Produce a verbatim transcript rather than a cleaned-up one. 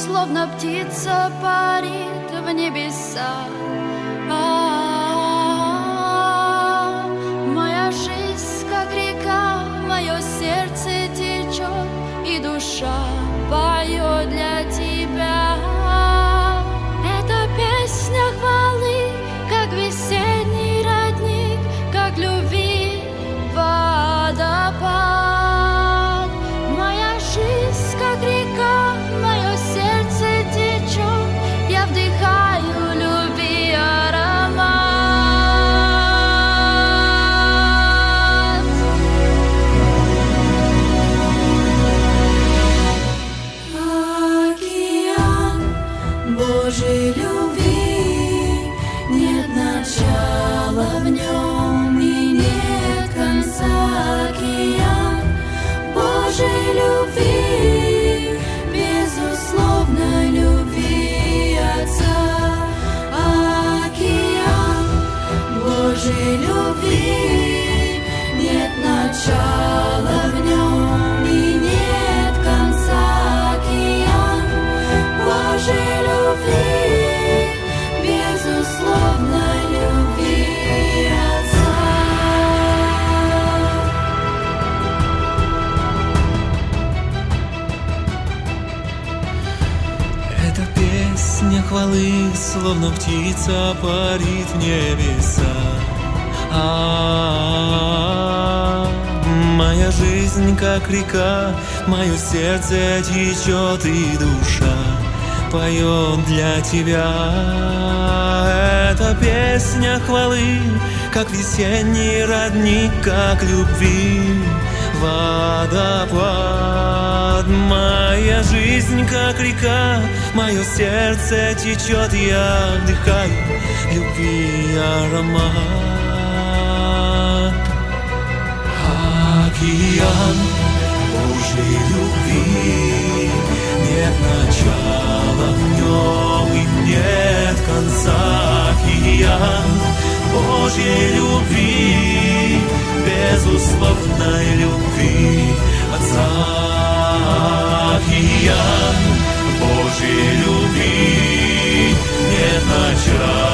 словно птица парит в небеса. А-а-а, моя жизнь, как река, мое сердце течет, и душа поет для тебя. Это песня хвалы, как весенний родник, как любви водопад. Моя жизнь, как река, мое сердце течет, я вдыхаю любви аромат. Океан Божьей любви, нет начала в нем и нет конца. Океан Божьей любви, безусловной любви Отца. Океан Божьей любви, нет начала в нем и нет конца. Океан Божьей любви, безусловной любви Отца. Эта песня хвалы, словно птица парит в небеса. А, моя жизнь, как река, мое сердце течет, и душа поет для тебя. Эта песня хвалы, как весенний родник, как любви водопад. Моя жизнь, как река, мое сердце течет, я вдыхаю любви аромат. Океан Божьей любви, нет начала в нем и нет конца. Океан Божьей любви, безусловной любви Отца. Океан Божьей любви, нет начала